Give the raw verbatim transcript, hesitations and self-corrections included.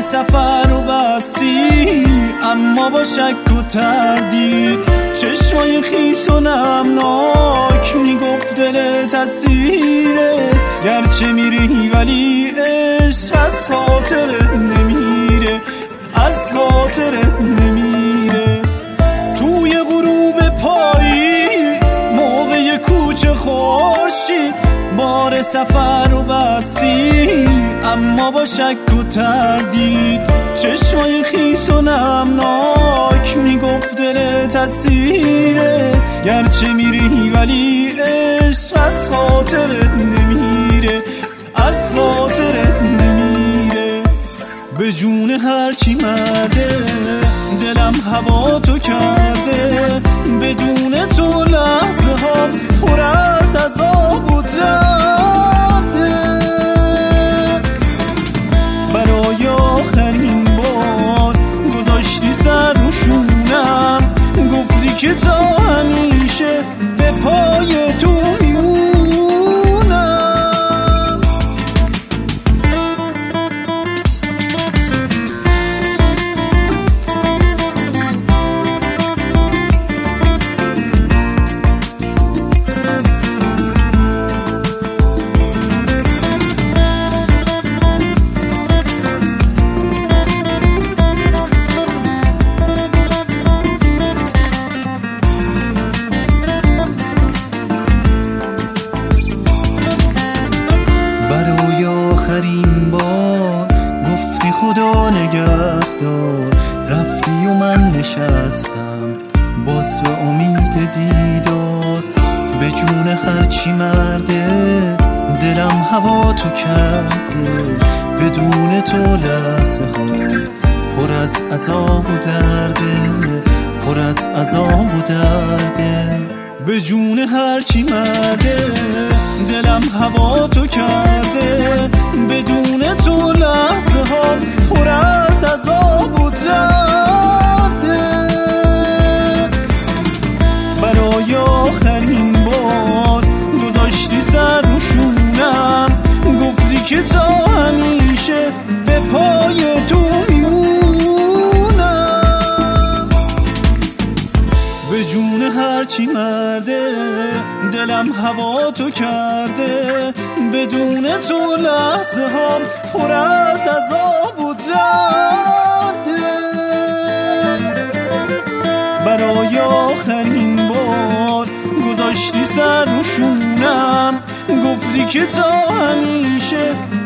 سفر و بستی، اما با شک و تردید چشمای خیس و نمناک میگفت دلت اسیره. گرچه میری ولی عشق از خاطرت نمیره، از خاطرت نمیره. توی غروب پاییز موقع کوچه خورشید، بار سفر و بستی، اما با شک و تردید چشمای خیس و نمناک میگفت دلت اسیره. گرچه میری ولی عشق از خاطرت نمیره، از خاطرت نمیره. به جون هرچی مرده دلم هوا تو کرده، بدون تو لحظه ها پر از عذاب و درده. برای آخرین بار گذاشتی سر رو شونم، گفتی که تا همیشه به پای تو میمونم. برای آخرین بار گفتی خدا نگهدار، رفتی و من نشستم باز به امید دیدار. به جون هرچی مرده دلم هوا تو کرده، بدون تو لحظه ها پر از عذاب و درده، پر از عذاب و درده. به جون هرچی مرده دلم هوا تو کرده، بدون تو لحظه ها پر از عذاب و درده. برای آخرین بار گذاشتی سر رو شونم، گفتی که تا همیشه به پای تو میمونم. به جون هرچی مرده دلم هوا تو کرده، بدون تو لحظه ها پر از عذاب و درده. برای آخرین بار گذاشتی سر رو شونم، گفتی که تا همیشه